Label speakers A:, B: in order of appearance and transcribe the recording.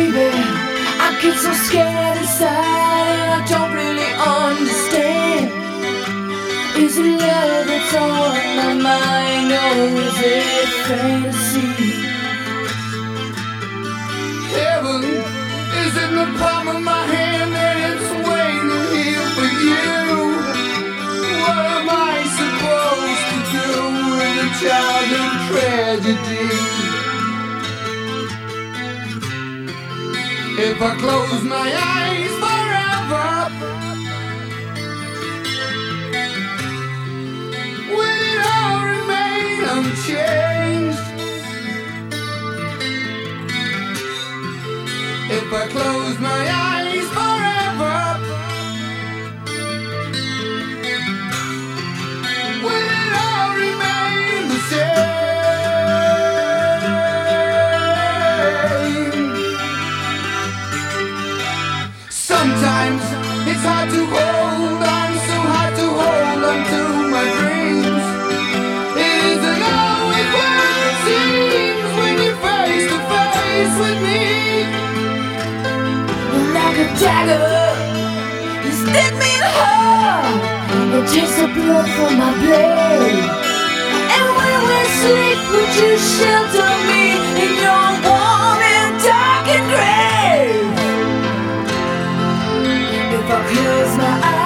A: baby, I get so scared inside and I don't really understand. Is it love that's on my mind or is it fantasy?
B: Heaven is in the palm of my hand and it's waiting here for you. What am I supposed to do with a childhood tragedy? If I close my eyes forever, will it all remain unchanged? If I close my eyes forever, will it all remain the same? Sometimes it's hard to hold on, so hard to hold on to my dreams. It isn't always what it seems when you're face to face with me.
A: Like a dagger, you stab me in the heart and takes the blood from my blade. And when we sleep, would you shelter me in your warm and darkened grave? If I close my eyes